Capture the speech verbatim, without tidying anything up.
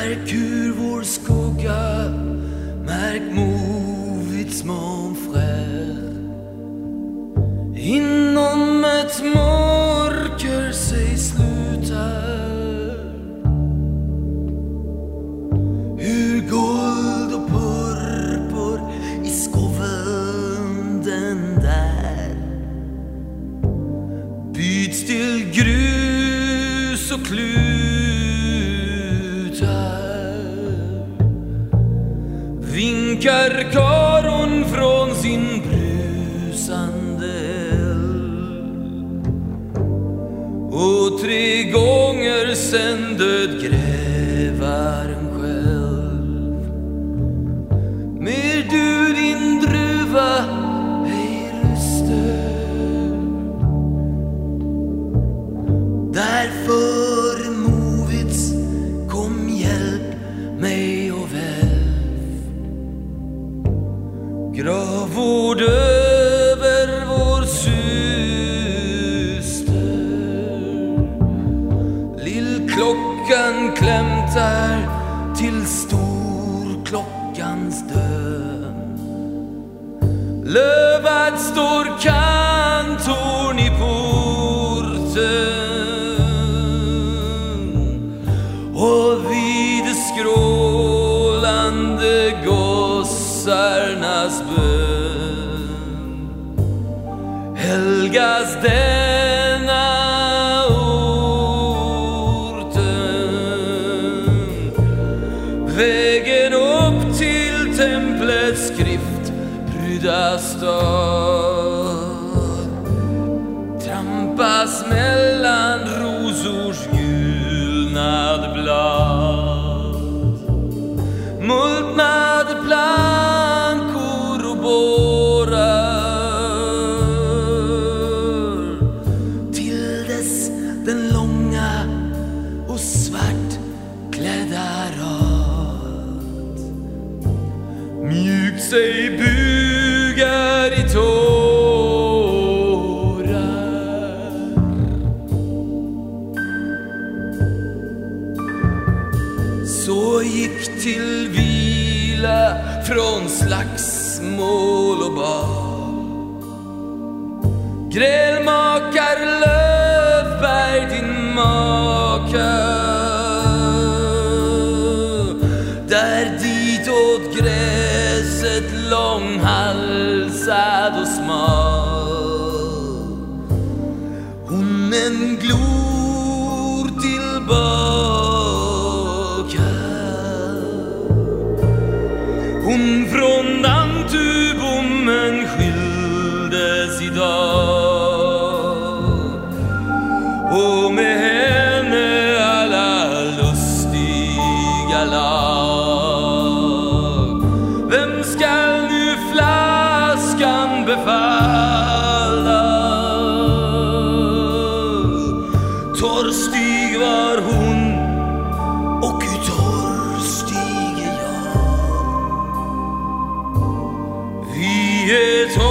Märk ur vår skugga, märk movits mon frère. Inom ett mörker sig slutar, hur guld och purpur i skoven den där byts till grus och klutar. Vinkar karon från sin brusande eld, och tre gånger sen död grävaren själv. Mer du din druva ej röster, därför movits kom hjälp mig och väl. Gravvård över vår syster, lillklockan klämtar till storklockans död. Lövad står kantorn i porten, och vid det skrålande gossarnas bön helgas denna orten. Vägen upp till templets skriftprydda stad trampas mellan rosors gulnad blad. Multnade plankor och bårar, till dess den långa och svartklädda rad mjukt sig bugar i tårar. Så gick till vila från slagsmål och bad grälmakar Löfberg din maka, där ditåt gräset långhalsad och smal hon en glor tillbaka. Hon från Dantubommen skildes idag, och med henne alla lustiga lag. Vem skall nu flaskan befalla? Torstig var hon, och torstig är jag. Vi är